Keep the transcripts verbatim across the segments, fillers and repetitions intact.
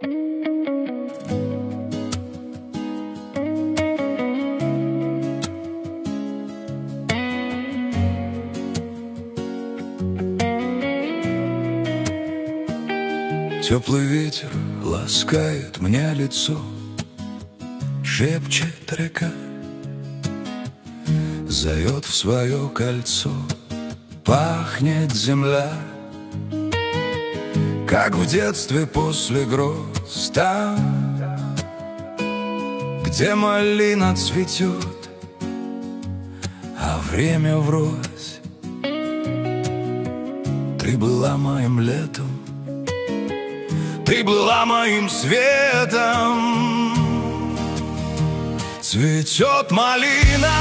Теплый ветер ласкает мне лицо, шепчет река, зовет в свое кольцо. Пахнет земля, как в детстве после гроз, там, где малина цветет, а время врозь. Ты была моим летом, ты была моим светом. Цветет малина,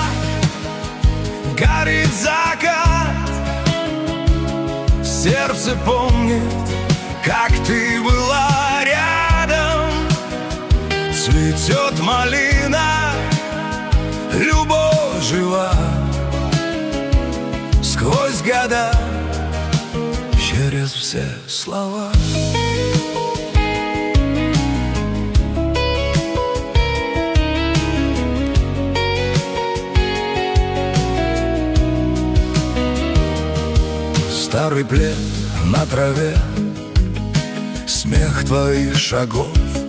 горит закат, сердце помнит, как ты была рядом. Цветет малина, любовь жива, сквозь года, через все слова. Старый плед на траве, смех твоих шагов,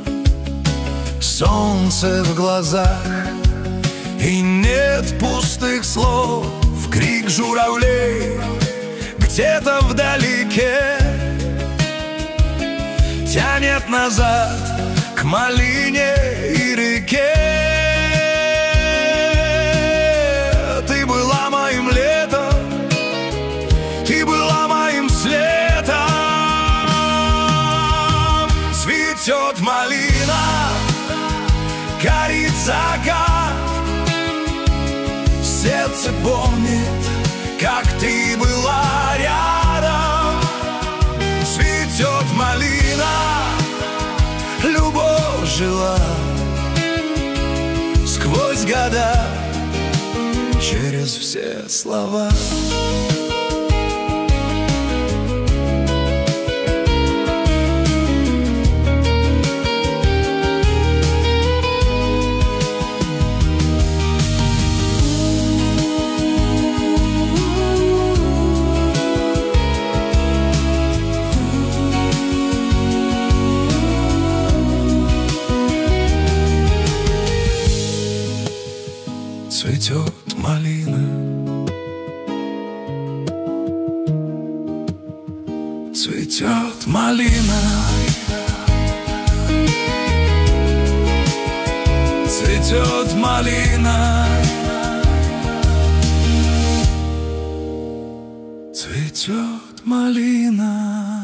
солнце в глазах, и нет пустых слов. Крик журавлей где-то вдалеке тянет назад к малине и реке. Ты была моим летом, ты была моим светом. Цветет малина, горит закат, сердце помнит, как ты была рядом. Цветет малина, любовь жила, сквозь года, через все слова. Цветет малина, цветет малина, цветет малина, цветет малина.